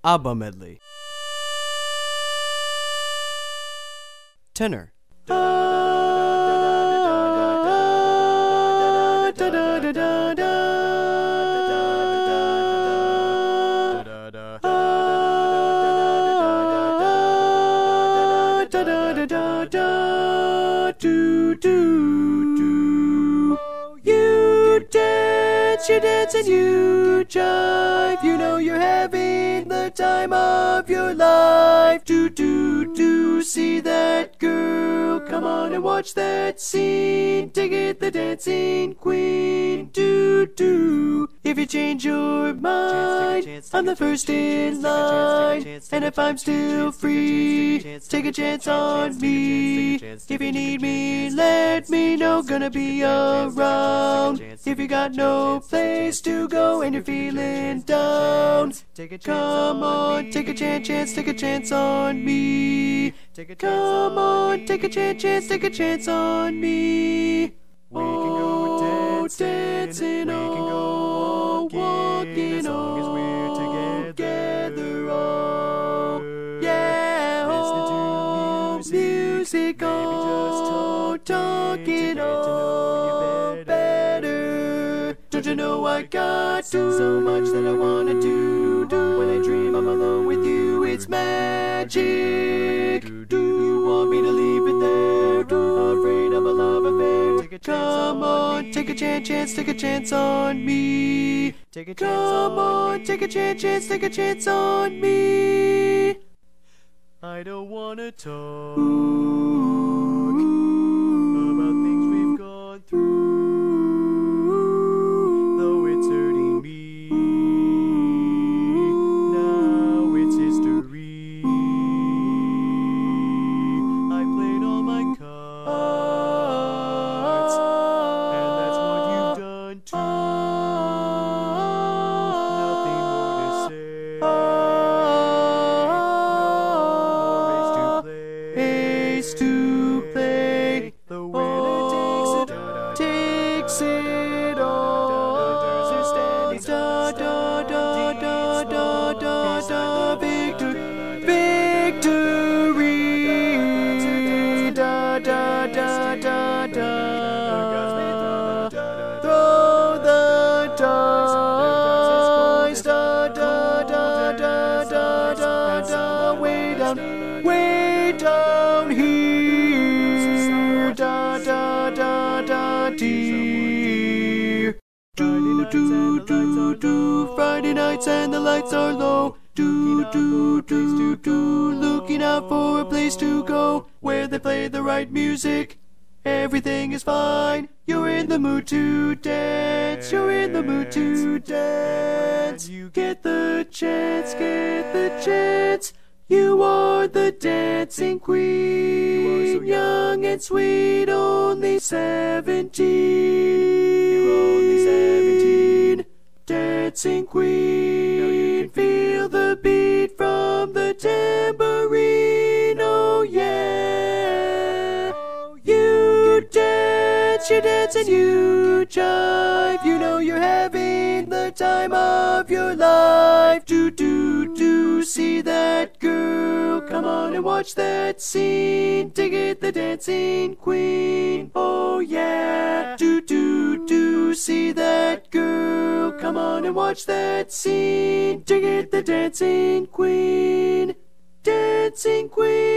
ABBA medley. Tenor. You dance and you jive. You know you're having the time of your life. See that girl? Come on and watch that scene. Take it, the dancing queen. If you change your mind, I'm the first in line. And if I'm still free, take a chance on me. If you need me, let me know. Gonna be around. If you got no place to go and you're feeling down, come on, take a chance, take a chance on me. Come on, take a chance on me. We can go dancing, oh, walking, as long as we're together, oh, yeah, oh, music, oh, talking, oh, better. Don't you know I got so much that I wanna do? When I dream I'm alone with you, it's magic. Do you want me to leave it there? Afraid of a love affair. Come on, take a chance on me. Come on, take a chance on me. I don't wanna talk about things we've gone through, though it's hurting me. Now it's history. I played all my cards, and that's what you've done too. Nothing more to say. No race to play. The winner takes it all. Throw the dice, way down here, dear. Friday nights and the lights are low. Looking out for a place to go where they play the right music. Everything is fine. You're in the mood to dance. You're in the mood to dance. You get the chance. You are the dancing queen. Young and sweet, only 17. You're only 17. Dancing queen. Feel the beat from the tambourine. Oh yeah. You dance and you jive. You know you're having the time of your life. See that girl? Come on and watch that scene. Take it, the dancing queen. Oh yeah. See that girl? Come on and watch that scene. Take it, the dancing queen. Dancing queen.